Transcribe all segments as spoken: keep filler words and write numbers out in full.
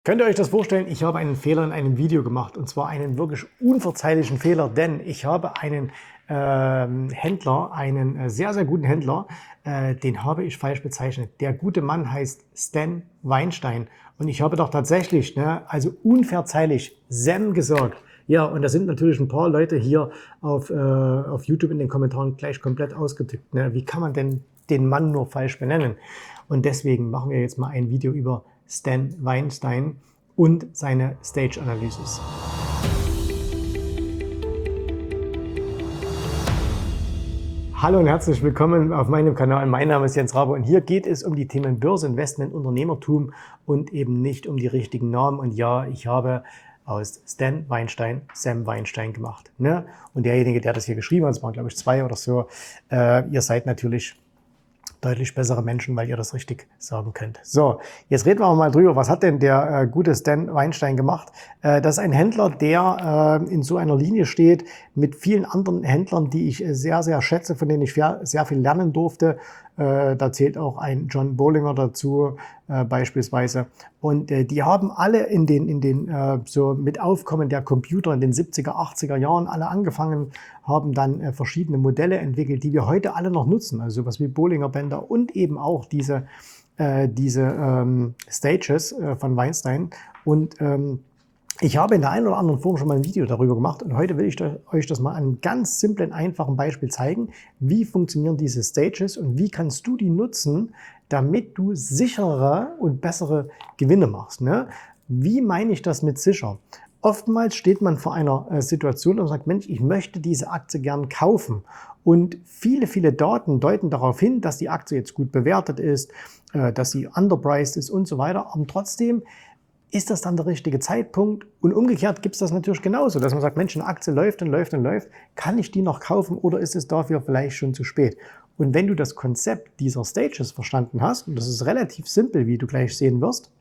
Könnt ihr euch das vorstellen? Ich habe einen Fehler in einem Video gemacht, und zwar einen wirklich unverzeihlichen Fehler, denn ich habe einen ähm, Händler, einen äh, sehr, sehr guten Händler, äh, den habe ich falsch bezeichnet. Der gute Mann heißt Stan Weinstein, und ich habe doch tatsächlich, ne, also unverzeihlich, Sam gesagt. Ja, und da sind natürlich ein paar Leute hier auf, äh, auf YouTube in den Kommentaren gleich komplett ausgetickt. Ne? Wie kann man denn den Mann nur falsch benennen? Und deswegen machen wir jetzt mal ein Video über Stan Weinstein und seine Stage Analysis. Hallo und herzlich willkommen auf meinem Kanal. Mein Name ist Jens Rabe und hier geht es um die Themen Börse, Investment, Unternehmertum und eben nicht um die richtigen Namen. Und ja, ich habe aus Stan Weinstein Sam Weinstein gemacht. Ne? Und derjenige, der das hier geschrieben hat, es waren glaube ich zwei oder so, äh, ihr seid natürlich deutlich bessere Menschen, weil ihr das richtig sagen könnt. So, jetzt reden wir mal drüber. Was hat denn der äh, gute Stan Weinstein gemacht? Äh, das ist ein Händler, der äh, in so einer Linie steht mit vielen anderen Händlern, die ich äh, sehr, sehr schätze, von denen ich sehr viel lernen durfte. Äh, da zählt auch ein John Bollinger dazu, äh, beispielsweise. Und äh, die haben alle in den, in den äh, so mit Aufkommen der Computer in den siebziger, achtziger Jahren alle angefangen, haben dann äh, verschiedene Modelle entwickelt, die wir heute alle noch nutzen. Also sowas wie Bollinger Bänder und eben auch diese, äh, diese ähm, Stages äh, von Weinstein. Und ähm, ich habe in der einen oder anderen Form schon mal ein Video darüber gemacht, und heute will ich euch das mal an einem ganz simplen, einfachen Beispiel zeigen. Wie funktionieren diese Stages und wie kannst du die nutzen, damit du sichere und bessere Gewinne machst. Ne? Wie meine ich das mit sicher? Oftmals steht man vor einer äh, Situation und sagt, Mensch, ich möchte diese Aktie gern kaufen. Und viele, viele Daten deuten darauf hin, dass die Aktie jetzt gut bewertet ist, äh, dass sie underpriced ist und so weiter. Aber trotzdem ist das dann der richtige Zeitpunkt? Und umgekehrt gibt es das natürlich genauso, dass man sagt, Mensch, eine Aktie läuft und läuft und läuft. Kann ich die noch kaufen oder ist es dafür vielleicht schon zu spät? Und wenn du das Konzept dieser Stages verstanden hast, und das ist relativ simpel, wie du gleich sehen wirst,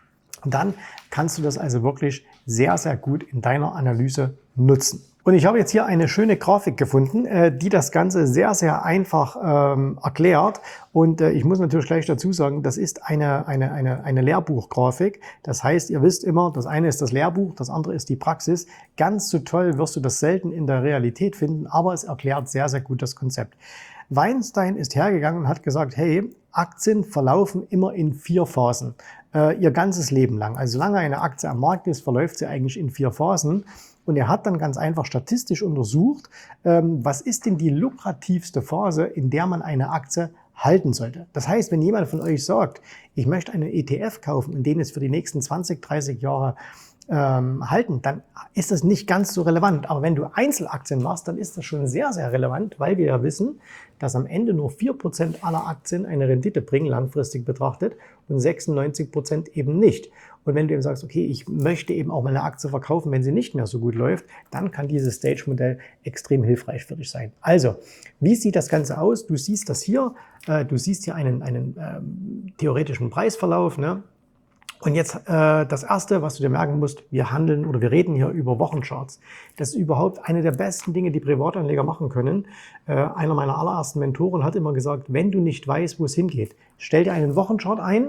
dann kannst du das also wirklich sehr, sehr gut in deiner Analyse nutzen. Und ich habe jetzt hier eine schöne Grafik gefunden, die das Ganze sehr, sehr einfach ähm, erklärt. Und äh, ich muss natürlich gleich dazu sagen, das ist eine, eine, eine, eine Lehrbuchgrafik. Das heißt, ihr wisst immer, das eine ist das Lehrbuch, das andere ist die Praxis. Ganz so toll wirst du das selten in der Realität finden, aber es erklärt sehr, sehr gut das Konzept. Weinstein ist hergegangen und hat gesagt, hey, Aktien verlaufen immer in vier Phasen, äh, ihr ganzes Leben lang. Also solange eine Aktie am Markt ist, verläuft sie eigentlich in vier Phasen. Und er hat dann ganz einfach statistisch untersucht, ähm, was ist denn die lukrativste Phase, in der man eine Aktie halten sollte. Das heißt, wenn jemand von euch sagt, ich möchte einen E T F kaufen, in den es für die nächsten zwanzig, dreißig Jahre ähm, halten, dann ist das nicht ganz so relevant. Aber wenn du Einzelaktien machst, dann ist das schon sehr, sehr relevant, weil wir ja wissen, dass am Ende nur vier Prozent aller Aktien eine Rendite bringen, langfristig betrachtet, und sechsundneunzig Prozent eben nicht. Und wenn du eben sagst, okay, ich möchte eben auch meine Aktie verkaufen, wenn sie nicht mehr so gut läuft, dann kann dieses Stage-Modell extrem hilfreich für dich sein. Also, wie sieht das Ganze aus? Du siehst das hier, äh, du siehst hier einen, einen ähm, theoretischen Preisverlauf, ne? Und jetzt äh, das Erste, was du dir merken musst, wir handeln oder wir reden hier über Wochencharts. Das ist überhaupt eine der besten Dinge, die Privatanleger machen können. Äh, einer meiner allerersten Mentoren hat immer gesagt, wenn du nicht weißt, wo es hingeht, stell dir einen Wochenchart ein,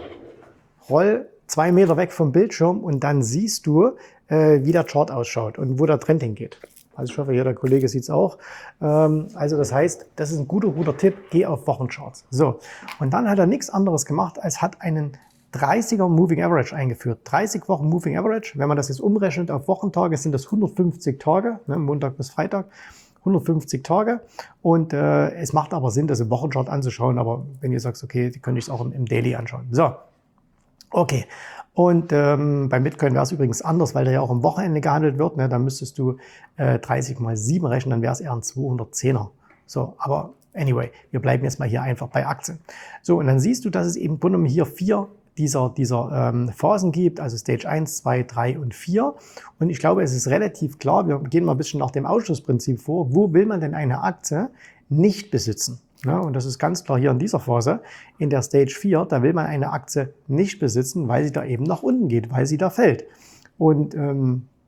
roll zwei Meter weg vom Bildschirm und dann siehst du, äh, wie der Chart ausschaut und wo der Trend hingeht. Also ich hoffe, hier der Kollege sieht es auch. Ähm, also das heißt, das ist ein guter, guter Tipp, geh auf Wochencharts. So, und dann hat er nichts anderes gemacht, als hat einen dreißiger Moving Average eingeführt. dreißig Wochen Moving Average, wenn man das jetzt umrechnet auf Wochentage, sind das hundertfünfzig Tage, ne, Montag bis Freitag, hundertfünfzig Tage. Und äh, es macht aber Sinn, das im Wochenchart anzuschauen, aber wenn ihr sagt, okay, die könnte ich es auch im, im Daily anschauen. So, okay. Und ähm, beim Bitcoin wäre es übrigens anders, weil der ja auch am Wochenende gehandelt wird. Ne? Da müsstest du äh, dreißig mal sieben rechnen, dann wäre es eher ein zweihundertzehner. So, aber anyway, wir bleiben jetzt mal hier einfach bei Aktien. So, und dann siehst du, dass es eben Bunum hier vier dieser, dieser ähm, Phasen gibt, also Stage eins, zwei, drei und vier. Und ich glaube, es ist relativ klar, wir gehen mal ein bisschen nach dem Ausschlussprinzip vor, wo will man denn eine Aktie nicht besitzen? Ja, und das ist ganz klar hier in dieser Phase, in der Stage vier, da will man eine Aktie nicht besitzen, weil sie da eben nach unten geht, weil sie da fällt. Und ähm,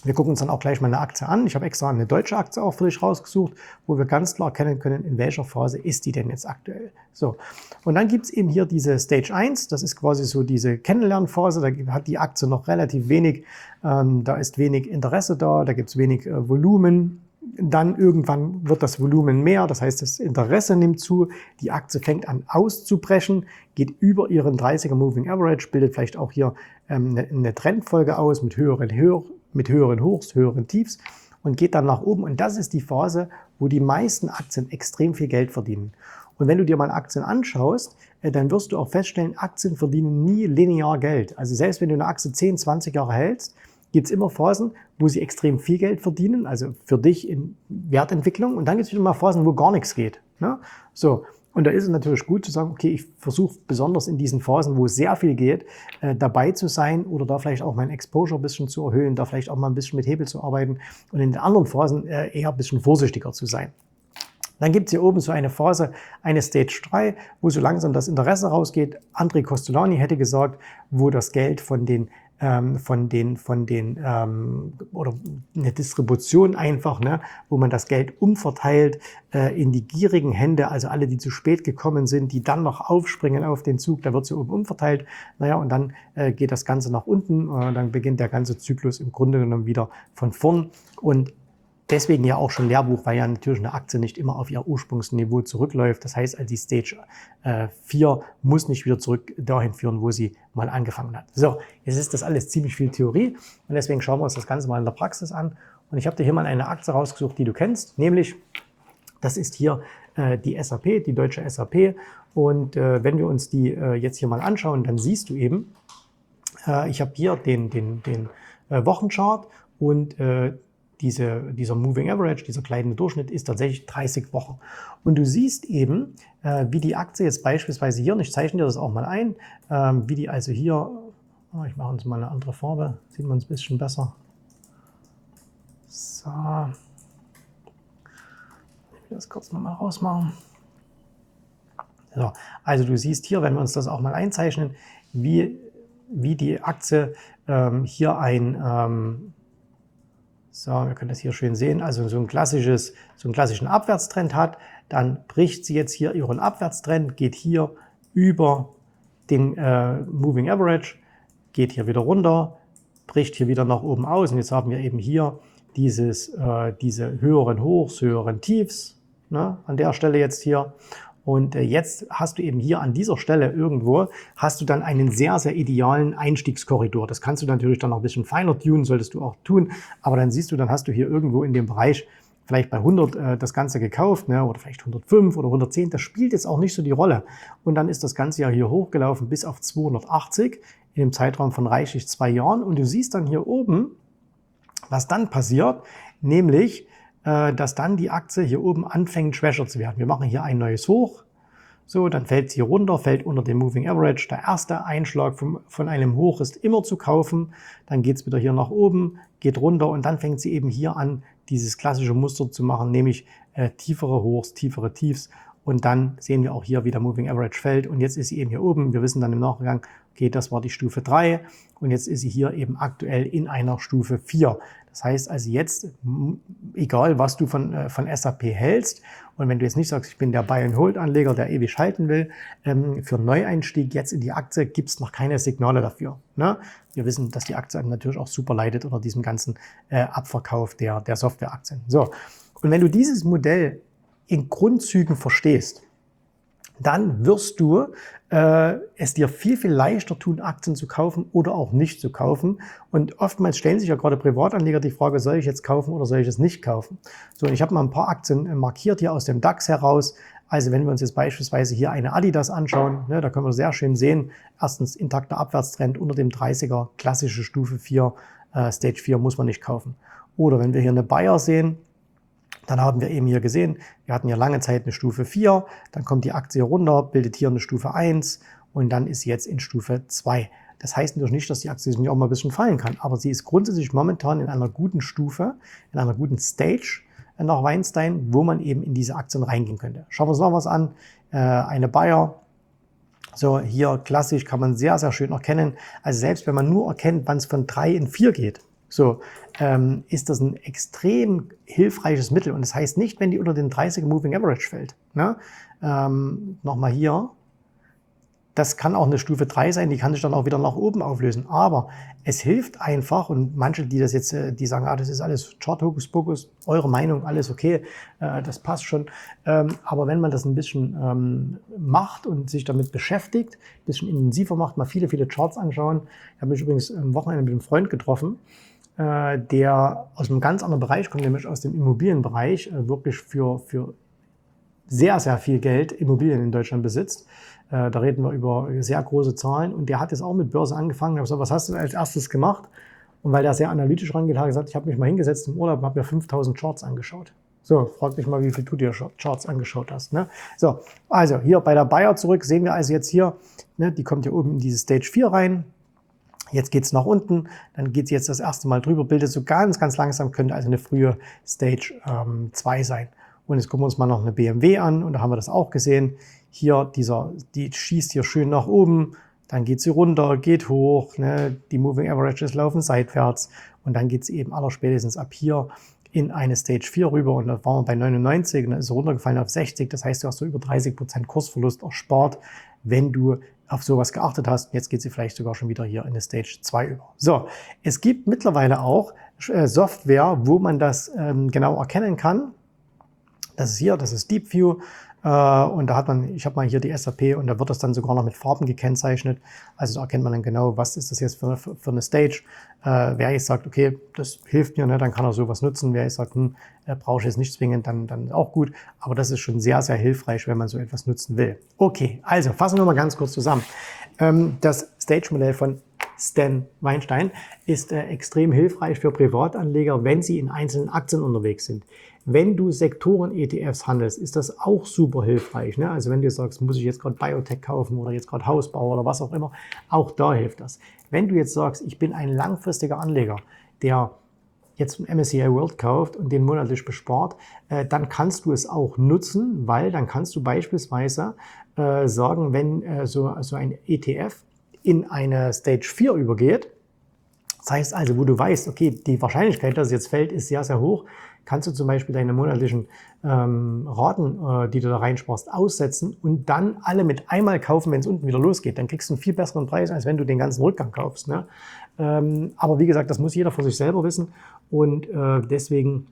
Wir gucken uns dann auch gleich mal eine Aktie an. Ich habe extra eine deutsche Aktie auch für dich rausgesucht, wo wir ganz klar erkennen können, in welcher Phase ist die denn jetzt aktuell. So. Und dann gibt es eben hier diese Stage eins, das ist quasi so diese Kennenlernphase, da hat die Aktie noch relativ wenig, ähm, da ist wenig Interesse da, da gibt es wenig äh, Volumen. Dann irgendwann wird das Volumen mehr, das heißt, das Interesse nimmt zu, die Aktie fängt an auszubrechen, geht über ihren dreißiger Moving Average, bildet vielleicht auch hier ähm, eine, eine Trendfolge aus mit höheren, höher, mit höheren Hochs, höheren Tiefs und geht dann nach oben. Und das ist die Phase, wo die meisten Aktien extrem viel Geld verdienen. Und wenn du dir mal Aktien anschaust, äh, dann wirst du auch feststellen, Aktien verdienen nie linear Geld. Also selbst wenn du eine Aktie zehn, zwanzig Jahre hältst, gibt es immer Phasen, wo sie extrem viel Geld verdienen, also für dich in Wertentwicklung. Und dann gibt es wieder mal Phasen, wo gar nichts geht. Ne? So. Und da ist es natürlich gut zu sagen, okay, ich versuche besonders in diesen Phasen, wo es sehr viel geht, äh, dabei zu sein oder da vielleicht auch mein Exposure ein bisschen zu erhöhen, da vielleicht auch mal ein bisschen mit Hebel zu arbeiten und in den anderen Phasen äh, eher ein bisschen vorsichtiger zu sein. Dann gibt es hier oben so eine Phase, eine Stage drei, wo so langsam das Interesse rausgeht. André Kostolany hätte gesagt, wo das Geld von den ähm, von den, von den ähm, oder eine Distribution einfach, ne, wo man das Geld umverteilt äh, in die gierigen Hände, also alle, die zu spät gekommen sind, die dann noch aufspringen auf den Zug, da wird sie oben umverteilt. Naja, und dann äh, geht das Ganze nach unten, äh, dann beginnt der ganze Zyklus im Grunde genommen wieder von vorn. Und deswegen ja auch schon Lehrbuch, weil ja natürlich eine Aktie nicht immer auf ihr Ursprungsniveau zurückläuft. Das heißt, also die Stage äh, vier muss nicht wieder zurück dahin führen, wo sie mal angefangen hat. So, jetzt ist das alles ziemlich viel Theorie und deswegen schauen wir uns das Ganze mal in der Praxis an. Und ich habe dir hier mal eine Aktie rausgesucht, die du kennst, nämlich das ist hier äh, die S A P, die deutsche S A P. Und äh, wenn wir uns die äh, jetzt hier mal anschauen, dann siehst du eben, äh, ich habe hier den, den, den äh, Wochenchart und äh, Diese, dieser Moving Average, dieser kleine Durchschnitt ist tatsächlich dreißig Wochen. Und du siehst eben, äh, wie die Aktie jetzt beispielsweise hier, und ich zeichne dir das auch mal ein, ähm, wie die also hier, oh, ich mache uns mal eine andere Farbe, sieht man es ein bisschen besser. So, ich will das kurz nochmal rausmachen. So, also du siehst hier, wenn wir uns das auch mal einzeichnen, wie, wie die Aktie ähm, hier ein ähm, So, wir können das hier schön sehen, also so ein klassisches, so einen klassischen Abwärtstrend hat, dann bricht sie jetzt hier ihren Abwärtstrend, geht hier über den äh, Moving Average, geht hier wieder runter, bricht hier wieder nach oben aus und jetzt haben wir eben hier dieses, äh, diese höheren Hochs, höheren Tiefs, ne, an der Stelle jetzt hier. Und jetzt hast du eben hier an dieser Stelle irgendwo, hast du dann einen sehr, sehr idealen Einstiegskorridor. Das kannst du natürlich dann noch ein bisschen feiner tunen, solltest du auch tun. Aber dann siehst du, dann hast du hier irgendwo in dem Bereich vielleicht bei hundert äh, das Ganze gekauft, ne, oder vielleicht hundertfünf oder hundertzehn. Das spielt jetzt auch nicht so die Rolle. Und dann ist das Ganze ja hier hochgelaufen bis auf zweihundertachtzig in dem Zeitraum von reichlich zwei Jahren. Und du siehst dann hier oben, was dann passiert, nämlich dass dann die Aktie hier oben anfängt schwächer zu werden. Wir machen hier ein neues Hoch, so, dann fällt sie hier runter, fällt unter dem Moving Average. Der erste Einschlag vom, von einem Hoch ist immer zu kaufen, dann geht es wieder hier nach oben, geht runter und dann fängt sie eben hier an, dieses klassische Muster zu machen, nämlich äh, tiefere Hochs, tiefere Tiefs und dann sehen wir auch hier, wie der Moving Average fällt und jetzt ist sie eben hier oben. Wir wissen dann im Nachgang, okay, das war die Stufe drei und jetzt ist sie hier eben aktuell in einer Stufe vier. Das heißt also jetzt, egal was du von, von S A P hältst und wenn du jetzt nicht sagst, ich bin der Buy-and-Hold-Anleger, der ewig halten will, ähm, für einen Neueinstieg jetzt in die Aktie gibt es noch keine Signale dafür. Ne? Wir wissen, dass die Aktie natürlich auch super leidet unter diesem ganzen äh, Abverkauf der, der Softwareaktien. So. Und wenn du dieses Modell in Grundzügen verstehst, dann wirst du äh, es dir viel, viel leichter tun, Aktien zu kaufen oder auch nicht zu kaufen. Und oftmals stellen sich ja gerade Privatanleger die Frage, soll ich jetzt kaufen oder soll ich es nicht kaufen? So, und ich habe mal ein paar Aktien markiert hier aus dem DAX heraus. Also wenn wir uns jetzt beispielsweise hier eine Adidas anschauen, ne, da können wir sehr schön sehen, erstens intakter Abwärtstrend unter dem dreißiger, klassische Stufe vier, äh, Stage vier muss man nicht kaufen. Oder wenn wir hier eine Bayer sehen, dann haben wir eben hier gesehen, wir hatten ja lange Zeit eine Stufe vier, dann kommt die Aktie runter, bildet hier eine Stufe eins und dann ist sie jetzt in Stufe zwei. Das heißt natürlich nicht, dass die Aktie nicht auch mal ein bisschen fallen kann, aber sie ist grundsätzlich momentan in einer guten Stufe, in einer guten Stage nach Weinstein, wo man eben in diese Aktien reingehen könnte. Schauen wir uns noch was an, äh, eine Bayer. So, hier klassisch kann man sehr, sehr schön erkennen, also selbst wenn man nur erkennt, wann es von drei in vier geht, so, ähm, ist das ein extrem hilfreiches Mittel. Und das heißt nicht, wenn die unter den dreißiger Moving Average fällt. Ne? Ähm, Nochmal hier. Das kann auch eine Stufe drei sein, die kann sich dann auch wieder nach oben auflösen. Aber es hilft einfach, und manche, die das jetzt, die sagen, ah, das ist alles Chart-Hokus-Pokus, eure Meinung, alles okay, äh, das passt schon. Ähm, aber wenn man das ein bisschen ähm, macht und sich damit beschäftigt, ein bisschen intensiver macht, mal viele, viele Charts anschauen. Ich habe mich übrigens am Wochenende mit einem Freund getroffen, äh, der aus einem ganz anderen Bereich kommt, nämlich aus dem Immobilienbereich, äh, wirklich für, für sehr, sehr viel Geld Immobilien in Deutschland besitzt. Da reden wir über sehr große Zahlen. Und der hat jetzt auch mit Börse angefangen. Ich habe gesagt, was hast du als erstes gemacht? Und weil der sehr analytisch rangeht, hat er gesagt, ich habe mich mal hingesetzt im Urlaub und habe mir fünftausend Charts angeschaut. So, frag dich mal, wie viel du dir Charts angeschaut hast. Ne? So, also hier bei der Buyer zurück sehen wir also jetzt hier, ne, die kommt hier oben in diese Stage vier rein. Jetzt geht es nach unten, dann geht es jetzt das erste Mal drüber, bildet so ganz, ganz langsam, könnte also eine frühe Stage ähm, zwei sein. Und jetzt gucken wir uns mal noch eine B M W an und da haben wir das auch gesehen. Hier, dieser, die schießt hier schön nach oben, dann geht sie runter, geht hoch, ne? Die Moving Averages laufen seitwärts und dann geht es eben allerspätestens ab hier in eine Stage vier rüber und da waren wir bei neunundneunzig und dann ist sie runtergefallen auf sechzig. Das heißt, du hast so über dreißig Prozent Kursverlust erspart, wenn du auf sowas geachtet hast. Jetzt geht sie vielleicht sogar schon wieder hier in eine Stage zwei über. So, es gibt mittlerweile auch äh, Software, wo man das ähm, genau erkennen kann. Das ist hier, das ist Deep View. Äh, und da hat man, ich habe mal hier die S A P und da wird das dann sogar noch mit Farben gekennzeichnet. Also da erkennt man dann genau, was ist das jetzt für, für, für eine Stage. Äh, wer jetzt sagt, okay, das hilft mir, ne, dann kann er sowas nutzen. Wer jetzt sagt, hm, äh, brauche ich jetzt nicht zwingend, dann, dann auch gut. Aber das ist schon sehr, sehr hilfreich, wenn man so etwas nutzen will. Okay, also fassen wir mal ganz kurz zusammen. Ähm, das Stage-Modell von Stan Weinstein ist äh, extrem hilfreich für Privatanleger, wenn sie in einzelnen Aktien unterwegs sind. Wenn du Sektoren-E T Fs handelst, ist das auch super hilfreich. Ne? Also wenn du sagst, muss ich jetzt gerade Biotech kaufen oder jetzt gerade Hausbau oder was auch immer, auch da hilft das. Wenn du jetzt sagst, ich bin ein langfristiger Anleger, der jetzt ein M S C I World kauft und den monatlich bespart, äh, dann kannst du es auch nutzen, weil dann kannst du beispielsweise äh, sagen, wenn äh, so, so ein E T F in eine Stage vier übergeht, das heißt also, wo du weißt, okay, die Wahrscheinlichkeit, dass es jetzt fällt, ist sehr, sehr hoch, kannst du zum Beispiel deine monatlichen ähm, Raten, äh, die du da reinsparst, aussetzen und dann alle mit einmal kaufen, wenn es unten wieder losgeht. Dann kriegst du einen viel besseren Preis, als wenn du den ganzen Rückgang kaufst. Ne? Ähm, aber wie gesagt, das muss jeder für sich selber wissen und äh, deswegen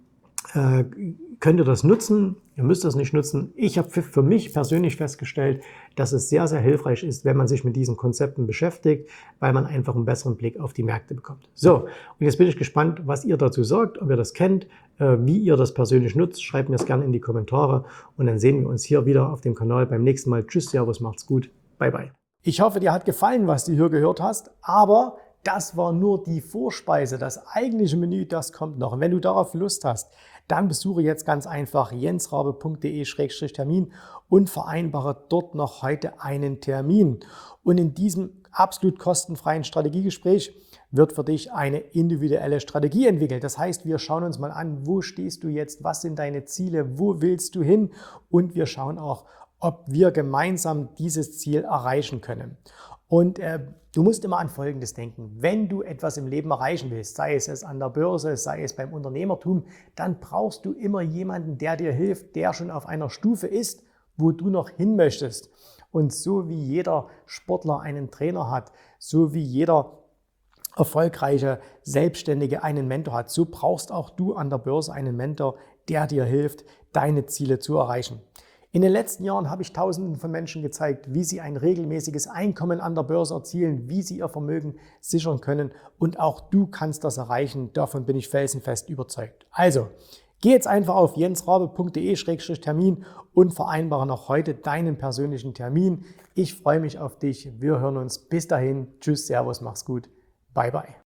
äh, könnt ihr das nutzen. Ihr müsst das nicht nutzen. Ich habe für, für mich persönlich festgestellt, dass es sehr, sehr hilfreich ist, wenn man sich mit diesen Konzepten beschäftigt, weil man einfach einen besseren Blick auf die Märkte bekommt. So, und jetzt bin ich gespannt, was ihr dazu sagt, ob ihr das kennt, äh, wie ihr das persönlich nutzt. Schreibt mir es gerne in die Kommentare und dann sehen wir uns hier wieder auf dem Kanal beim nächsten Mal. Tschüss, Servus, macht's gut. Bye, bye. Ich hoffe, dir hat gefallen, was du hier gehört hast, aber das war nur die Vorspeise. Das eigentliche Menü, das kommt noch. Und wenn du darauf Lust hast, dann besuche jetzt ganz einfach jensrabe punkt de Schrägstrich Termin und vereinbare dort noch heute einen Termin. Und in diesem absolut kostenfreien Strategiegespräch wird für dich eine individuelle Strategie entwickelt. Das heißt, wir schauen uns mal an, wo stehst du jetzt, was sind deine Ziele, wo willst du hin und wir schauen auch, ob wir gemeinsam dieses Ziel erreichen können. Und äh, du musst immer an Folgendes denken. Wenn du etwas im Leben erreichen willst, sei es es an der Börse, sei es beim Unternehmertum, dann brauchst du immer jemanden, der dir hilft, der schon auf einer Stufe ist, wo du noch hin möchtest. Und so wie jeder Sportler einen Trainer hat, so wie jeder erfolgreiche Selbstständige einen Mentor hat, so brauchst auch du an der Börse einen Mentor, der dir hilft, deine Ziele zu erreichen. In den letzten Jahren habe ich Tausenden von Menschen gezeigt, wie sie ein regelmäßiges Einkommen an der Börse erzielen, wie sie ihr Vermögen sichern können und auch du kannst das erreichen. Davon bin ich felsenfest überzeugt. Also, geh jetzt einfach auf jensrabe punkt de Schrägstrich Termin und vereinbare noch heute deinen persönlichen Termin. Ich freue mich auf dich. Wir hören uns. Bis dahin. Tschüss, Servus, mach's gut. Bye, bye.